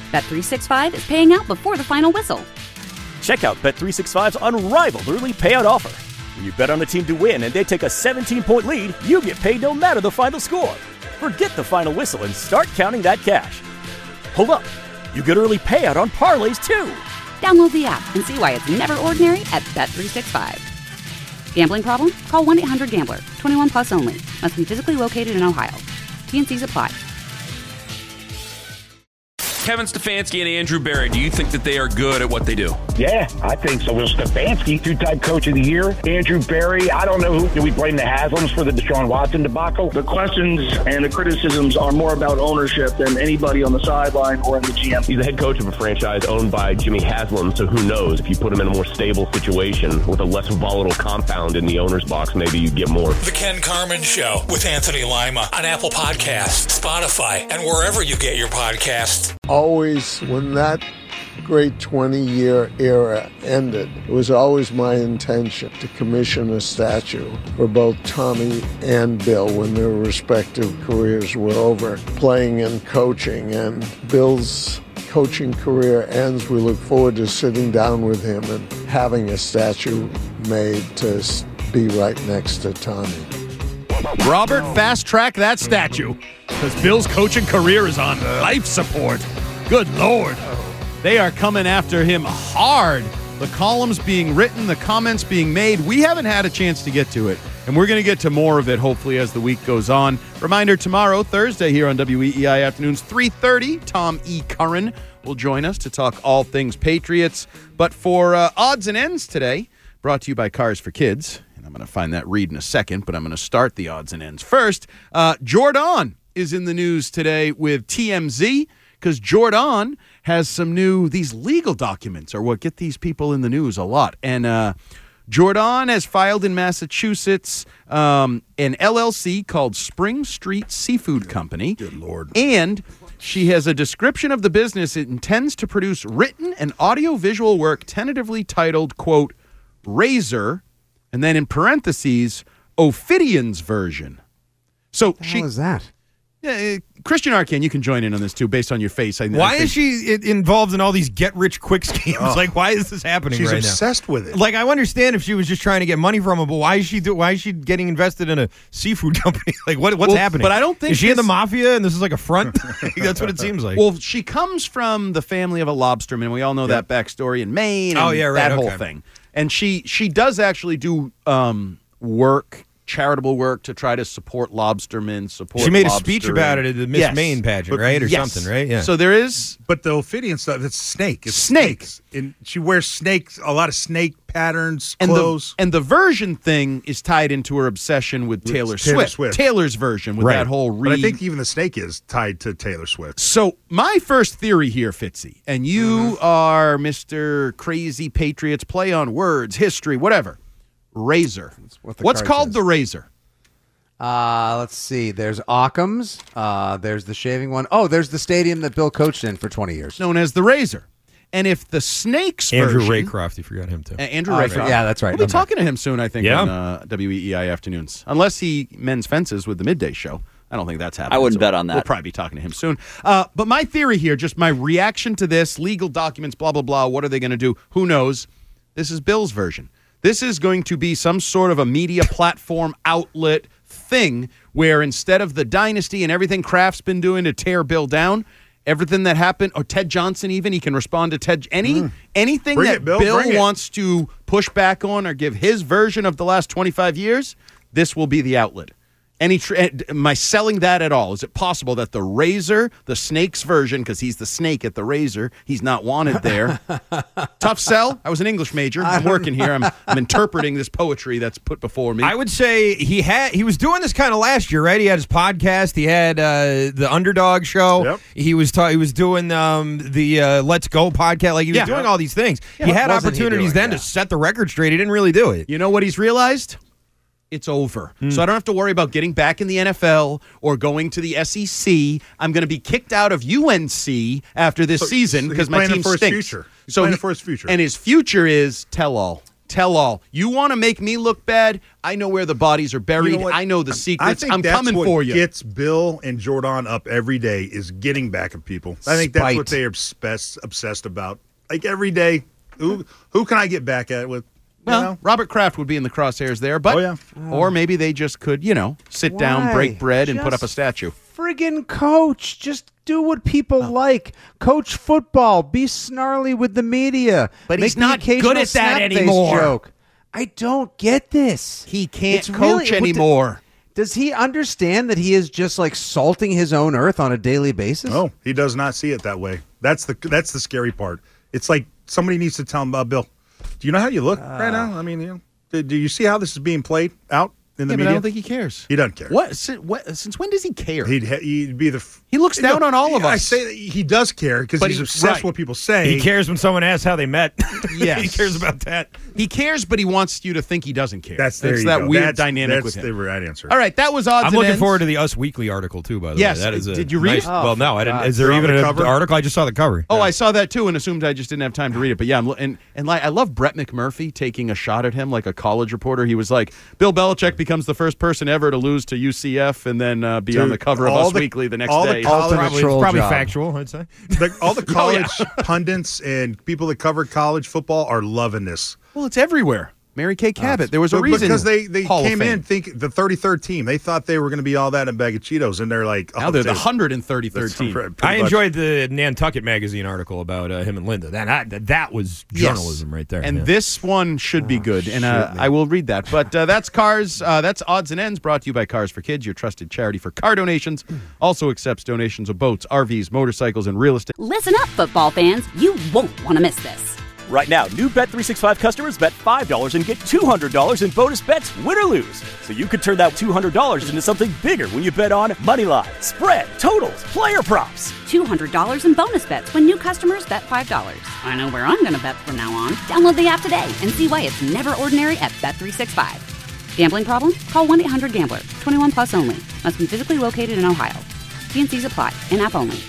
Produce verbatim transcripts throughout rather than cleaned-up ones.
Bet three sixty-five is paying out before the final whistle. Check out Bet three sixty-five's unrivaled early payout offer. When you bet on a team to win and they take a seventeen-point lead, you get paid no matter the final score. Forget the final whistle and start counting that cash. Hold up. You get early payout on parlays, too. Download the app and see why it's never ordinary at Bet three sixty-five. Gambling problem? Call one eight hundred gambler. twenty-one plus only. Must be physically located in Ohio. T N Cs apply. Kevin Stefanski and Andrew Berry, do you think that they are good at what they do? Yeah, I think so. Well, Stefanski, two-time coach of the year. Andrew Berry, I don't know who. Do we blame the Haslams for the Deshaun Watson debacle? The questions and the criticisms are more about ownership than anybody on the sideline or in the G M. He's the head coach of a franchise owned by Jimmy Haslam, so who knows? If you put him in a more stable situation with a less volatile compound in the owner's box, maybe you get more. The Ken Carman Show with Anthony Lima on Apple Podcasts, Spotify, and wherever you get your podcasts. Always, when that great twenty-year era ended, it was always my intention to commission a statue for both Tommy and Bill when their respective careers were over, playing and coaching. And Bill's coaching career ends, we look forward to sitting down with him and having a statue made to be right next to Tommy. Robert, fast track that statue, because Bill's coaching career is on life support. Good Lord. They are coming after him hard. The columns being written, the comments being made. We haven't had a chance to get to it, and we're going to get to more of it, hopefully, as the week goes on. Reminder, tomorrow, Thursday, here on W E E I Afternoons, three thirty, Tom E. Curran will join us to talk all things Patriots. But for uh, odds and ends today, brought to you by Cars for Kids, and I'm going to find that read in a second, but I'm going to start the odds and ends first. Uh, Jordan is in the news today with T M Z, because Jordan has some new, these legal documents are what get these people in the news a lot. And uh, Jordan has filed in Massachusetts um, an L L C called Spring Street Seafood Company. Good Lord. And she has a description of the business. It intends to produce written and audio-visual work tentatively titled, quote, Razor, and then in parentheses, Ophidion's version. So What the she hell is that? Yeah, uh, Christian Arcane, you can join in on this too, based on your face. I, why I is she involved in all these get-rich-quick schemes? Oh. Like, why is this happening She's right now? She's obsessed with it. Like, I understand if she was just trying to get money from him, but why is she do, Why is she getting invested in a seafood company? Like, what what's well, happening? But I don't think is she this... in the mafia and this is like a front? That's what it seems like. Well, she comes from the family of a lobsterman. We all know yep. that backstory in Maine. And oh yeah, right. That okay. whole thing. And she she does actually do um, work. charitable work to try to support lobstermen, support She made lobstering. a speech about it at the Miss yes. Maine pageant, but, right? Or yes. something, right? Yeah. So there is... But the Ophidian stuff, it's snake. It's snake. Snakes. And she wears snakes, a lot of snake patterns, and clothes. The, and the version thing is tied into her obsession with, with Taylor, Taylor Swift. Swift. Taylor's version with right. that whole... Re- but I think even the snake is tied to Taylor Swift. So my first theory here, Fitzy, and you mm-hmm. are Mister Crazy Patriots, play on words, history, whatever. Razor. What What's called says. the Razor? Uh, let's see. There's Occam's. Uh, there's the shaving one. Oh, there's the stadium that Bill coached in for twenty years. Known as the Razor. And if the Snakes Andrew version... Raycroft, you forgot him too. Uh, Andrew uh, Raycroft. Yeah, that's right. We'll be I'm talking right. to him soon, I think, yeah. on uh, W E E I Afternoons. Unless he mends fences with the Midday Show. I don't think that's happening. I wouldn't so bet on that. We'll probably be talking to him soon. Uh, but my theory here, just my reaction to this, legal documents, blah, blah, blah, what are they going to do? Who knows? This is Bill's version. This is going to be some sort of a media platform outlet thing where instead of the dynasty and everything Kraft's been doing to tear Bill down, everything that happened, or Ted Johnson even, he can respond to Ted. Any mm. Anything Bring that it, Bill, Bill wants to push back on or give his version of the last twenty-five years, this will be the outlet. Any tr- am I selling that at all? Is it possible that the Razor, the Snake's version, because he's the snake at the Razor, he's not wanted there? Tough sell. I was an English major. I'm working here. I'm, I'm interpreting this poetry that's put before me. I would say he had he was doing this kind of last year, right? He had his podcast. He had uh, the Underdog Show. Yep. He was ta- he was doing um, the uh, Let's Go podcast. Like he was Yeah. doing all these things. Yeah, he had what wasn't he opportunities doing? then Yeah. to set the record straight. He didn't really do it. You know what he's realized? It's over. Mm. So I don't have to worry about getting back in the N F L or going to the S E C. I'm going to be kicked out of U N C after this so, season because so my team for stinks. His future. He's so playing he, for his future. And his future is tell all. tell all. You want to make me look bad? I know where the bodies are buried. You know I know the secrets. I think I'm that's coming what for you. Gets Bill and Jordan up every day is getting back at people. I think Spite. that's what they are obsessed, obsessed about. Like every day, who who can I get back at with? You Well, know? Robert Kraft would be in the crosshairs there, but Oh, yeah. or maybe they just could, you know, sit down, Why? break bread, and put up a Just statue. Friggin' coach. Just do what people like. Coach football. Be snarly with the media. But Make he's the not occasional good at that snap-face anymore. Joke. I don't get this. He can't It's coach really- anymore. Does he understand that he is just like salting his own earth on a daily basis? No, he does not see it that way. That's the that's the scary part. It's like somebody needs to tell him, uh, Bill, do you know how you look right now? I mean, you know, do, do you see how this is being played out in the Yeah, but media? I don't think he cares. He doesn't care. What? Since, what, since when does he care? He'd, he'd be the. He looks down on all of I us. say that he does care because But he's he- obsessed right. with what people say. He cares when someone asks how they met. Yes. He cares about that. He cares, but he wants you to think he doesn't care. That's there It's you that go. weird That's- dynamic that's with him. the right answer. All right, that was odds I'm and looking ends. forward to the Us Weekly article too. By the Yes, way, that is a did you read nice, it? Well, no, I didn't. Is there They're on even the an cover? article? I just saw the cover. Oh, I saw that too, and assumed I just didn't have time to read it. But yeah, I'm, lo- and and like I love Brett McMurphy taking a shot at him like a college reporter. He was like, Bill Belichick becomes the first person ever to lose to U C F and then uh, be Dude, on the cover of all Us the- Weekly the next all the day. college- Ultimate Probably, troll it's probably job. factual. I'd say. The, all the Oh, yeah. college pundits and people that cover college football are loving this. Well, it's everywhere. Mary Kay Cabot. There was a But- reason because they, they Hall of came Fame. in think the thirty-third team. They thought they were going to be all that in a bag of Cheetos, and they're like, oh, Now they're the dude, one hundred thirty-third that's team. pretty I much- enjoyed the Nantucket magazine article about uh, him and Linda. That that, that was journalism Yes. right there. And yeah. this one should be good, and uh, I will read that. But uh, that's Cars. Uh, that's Odds and Ends, brought to you by Cars for Kids, your trusted charity for car donations. Also accepts donations of boats, R Vs, motorcycles, and real estate. Listen up, football fans. You won't want to miss this. Right now, new Bet three sixty-five customers bet five dollars and get two hundred dollars in bonus bets, win or lose. So you could turn that two hundred dollars into something bigger when you bet on money line, spread, totals, player props. two hundred dollars in bonus bets when new customers bet five dollars. I know where I'm going to bet from now on. Download the app today and see why it's never ordinary at Bet three sixty-five. Gambling problem? Call one eight hundred gambler. twenty-one plus only. Must be physically located in Ohio. T and C's apply. In-app only.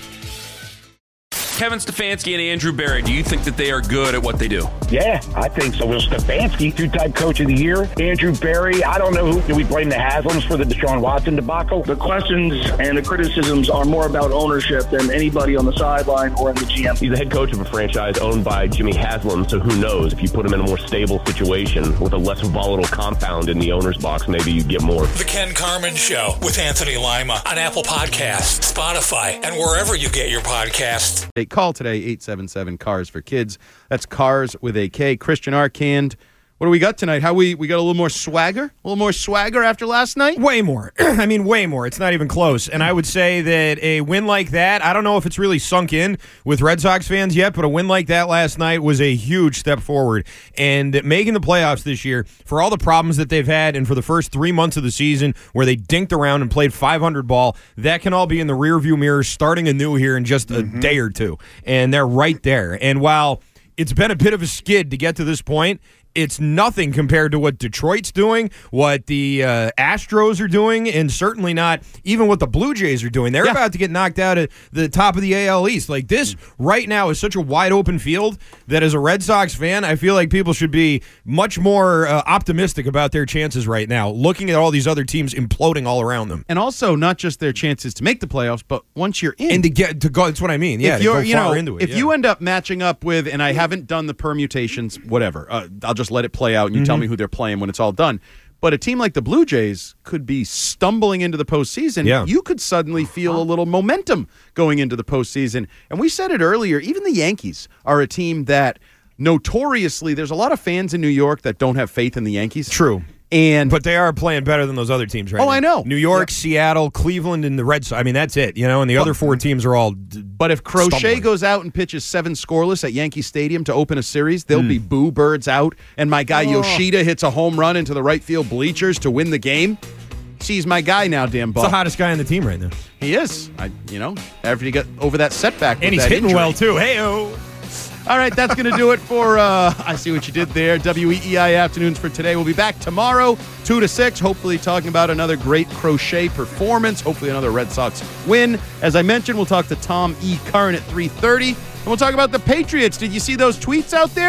Kevin Stefanski and Andrew Berry, do you think that they are good at what they do? Yeah, I think so. Will Stefanski, two-time coach of the year. Andrew Berry, I don't know who. Do we blame the Haslams for the Deshaun Watson debacle? The questions and the criticisms are more about ownership than anybody on the sideline or in the G M. He's the head coach of a franchise owned by Jimmy Haslam, so who knows? If you put him in a more stable situation with a less volatile compound in the owner's box, maybe you get more. The Ken Carmen Show with Anthony Lima on Apple Podcasts, Spotify, and wherever you get your podcasts. Hey, call today, eight seven seven, CARS for Kids. That's CARS with a K. Christian Arcand. What do we got tonight? How we we got a little more swagger? A little more swagger after last night? Way more. I mean, way more. It's not even close. And I would say that a win like that, I don't know if it's really sunk in with Red Sox fans yet, but a win like that last night was a huge step forward. And making the playoffs this year, for all the problems that they've had, and for the first three months of the season where they dinked around and played five hundred ball, that can all be in the rearview mirror starting anew here in just a mm-hmm. day or two. And they're right there. And while it's been a bit of a skid to get to this point, it's nothing compared to what Detroit's doing, what the uh, Astros are doing, and certainly not even what the Blue Jays are doing. They're yeah. about to get knocked out at the top of the A L East. Like, this right now is such a wide open field that as a Red Sox fan, I feel like people should be much more uh, optimistic about their chances right now, looking at all these other teams imploding all around them. And also not just their chances to make the playoffs, but once you're in. And to get to go, that's what I mean. Yeah, if you're, to go you far know, into it. If yeah. you end up matching up with, and I haven't done the permutations, whatever, uh, I'll just let it play out and you mm-hmm. tell me who they're playing when it's all done. But a team like the Blue Jays could be stumbling into the postseason. Yeah. You could suddenly feel a little momentum going into the postseason. And we said it earlier, even the Yankees are a team that notoriously, there's a lot of fans in New York that don't have faith in the Yankees. True. And but they are playing better than those other teams right oh, now. I know. New York, yep. Seattle, Cleveland, and the Red Sox. I mean, that's it. You know, and the but, other four teams are all d- But if Crochet stumbling. goes out and pitches seven scoreless at Yankee Stadium to open a series, there'll mm. be boo birds out, and my guy oh. Yoshida hits a home run into the right field bleachers to win the game. He's my guy now, damn Bob. He's the hottest guy on the team right now. He is. I, you know, after he got over that setback. And he's hitting injury. well, too. Hey-oh. All right, that's going to do it for uh, I See What You Did There. W E E I Afternoons for today. We'll be back tomorrow, two to six, hopefully talking about another great Crochet performance, hopefully another Red Sox win. As I mentioned, we'll talk to Tom E. Curran at three thirty, and we'll talk about the Patriots. Did you see those tweets out there?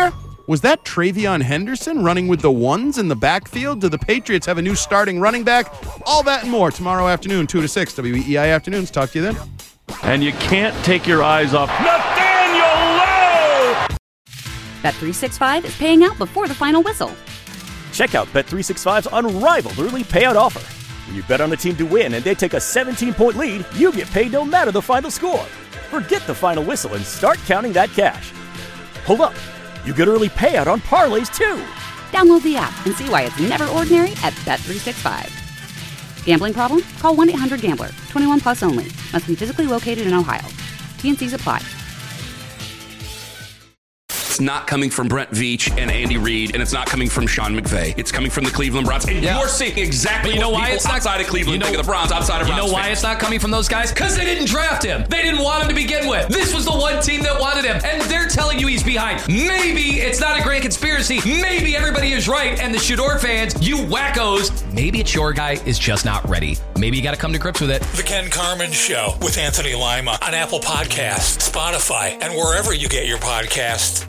Was that Travion Henderson running with the ones in the backfield? Do the Patriots have a new starting running back? All that and more tomorrow afternoon, two to six, W E I Afternoons. Talk to you then. And you can't take your eyes off Nathaniel Lowe! Bet three sixty-five is paying out before the final whistle. Check out Bet three sixty-five's unrivaled early payout offer. When you bet on a team to win and they take a seventeen-point lead, you get paid no matter the final score. Forget the final whistle and start counting that cash. Hold up. You get early payout on parlays, too. Download the app and see why it's never ordinary at Bet three sixty-five. Gambling problem? Call one eight hundred gambler. twenty-one plus only. Must be physically located in Ohio. T and C's apply. It's not coming from Brent Veach and Andy Reid, and it's not coming from Sean McVay. It's coming from the Cleveland Browns. And Yeah. you're seeing exactly But you know what why people it's not- outside of Cleveland you know- think of the Browns, outside of You Browns know why fans. it's not coming from those guys? Because they didn't draft him. They didn't want him to begin with. This was the one team that wanted him, and they're telling you he's behind. Maybe it's not a grand conspiracy. Maybe everybody is right, and the Shador fans, you wackos, maybe it's your guy is just not ready. Maybe you got to come to grips with it. The Ken Carman Show with Anthony Lima on Apple Podcasts, Spotify, and wherever you get your podcasts.